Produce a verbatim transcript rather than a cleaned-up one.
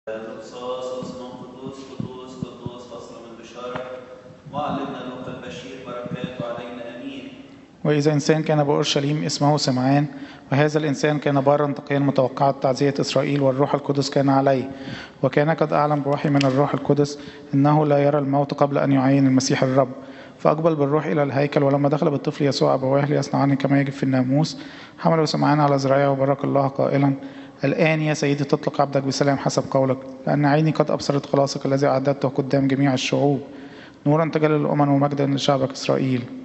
الرصاص اسمه قدوس قدوس قدوس فصل من بشارة وعلمنا لوقا البشير بركاته علينا امين. وإذا إنسان كان بأورشليم اسمه سمعان، وهذا الإنسان كان بارا تقيا متوقعا تعزية إسرائيل، والروح القدس كان عليه، وكان قد أعلم بوحي من الروح القدس إنه لا يرى الموت قبل أن يعين المسيح الرب. فأقبل بالروح إلى الهيكل، ولما دخل بالطفل يسوع أبواه ليصنعان كما يجب في الناموس، حملوا سمعان على ذراعه وبارك الله قائلا: الآن يا سيدي تطلق عبدك بسلام حسب قولك، لأن عيني قد أبصرت خلاصك الذي أعددته قدام جميع الشعوب، نورا تجلى للأمم ومجدا لشعبك إسرائيل.